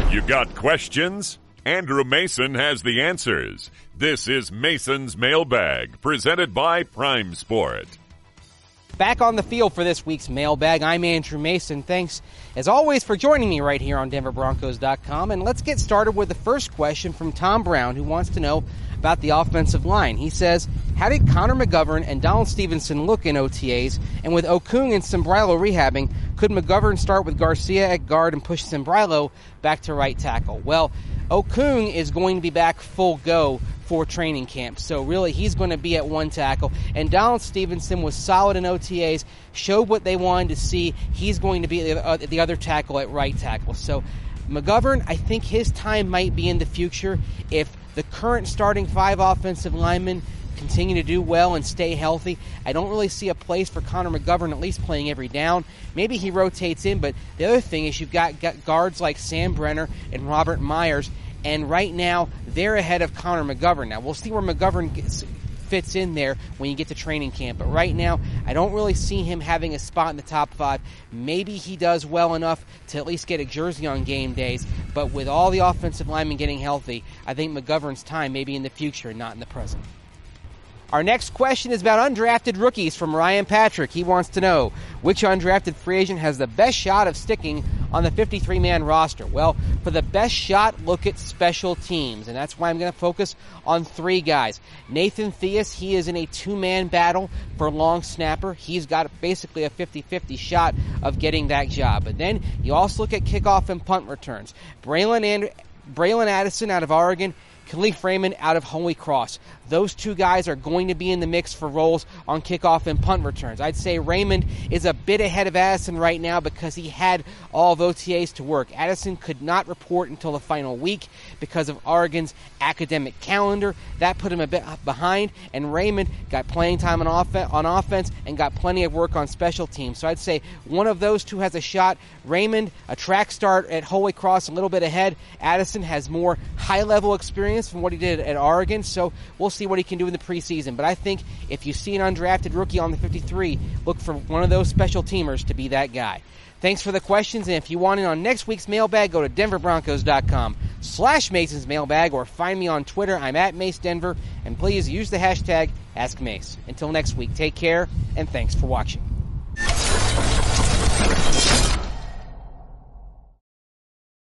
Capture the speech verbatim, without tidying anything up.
You got questions? Andrew Mason has the answers. This is Mason's Mailbag, presented by Prime Sport. Back on the field for this week's Mailbag, I'm Andrew Mason. Thanks, as always, for joining me right here on Denver Broncos dot com. And let's get started with the first question from Tom Brown, who wants to know about the offensive line. He says, how did Connor McGovern and Donald Stevenson look in O T As? And with Okung and Sembrilo rehabbing, could McGovern start with Garcia at guard and push Sembrilo back to right tackle? Well, Okung is going to be back full go for training camp, so really he's going to be at one tackle. And Donald Stevenson was solid in O T As, showed what they wanted to see. He's going to be at the other tackle at right tackle. So McGovern, I think his time might be in the future if the current starting five offensive linemen continue to do well and stay healthy. I don't really see a place for Connor McGovern at least playing every down. Maybe he rotates in, but the other thing is you've got, got guards like Sam Brenner and Robert Myers, and right now they're ahead of Connor McGovern. Now, we'll see where McGovern gets, fits in there when you get to training camp, but right now I don't really see him having a spot in the top five. Maybe he does well enough to at least get a jersey on game days, but with all the offensive linemen getting healthy, I think McGovern's time may be in the future, not in the present. Our next question is about undrafted rookies from Ryan Patrick. He wants to know, which undrafted free agent has the best shot of sticking on the fifty-three man roster? Well, for the best shot, look at special teams, and that's why I'm going to focus on three guys. Nathan Theus, he is in a two-man battle for long snapper. He's got basically a fifty-fifty shot of getting that job. But then you also look at kickoff and punt returns. Braylon, and- Braylon Addison out of Oregon, Khalif Raymond out of Holy Cross. Those two guys are going to be in the mix for roles on kickoff and punt returns. I'd say Raymond is a bit ahead of Addison right now because he had all of O T As to work. Addison could not report until the final week because of Oregon's academic calendar. That put him a bit behind, and Raymond got playing time on, off- on offense and got plenty of work on special teams. So I'd say one of those two has a shot. Raymond, a track start at Holy Cross, a little bit ahead. Addison has more high-level experience from what he did at Oregon, so we'll see what he can do in the preseason. But I think if you see an undrafted rookie on the fifty-three, look for one of those special teamers to be that guy. Thanks for the questions, and if you want in on next week's mailbag, go to Denver Broncos dot com slash Mason's Mailbag, or find me on Twitter. I'm at Mace Denver, and please use the hashtag AskMace. Until next week, take care, and thanks for watching.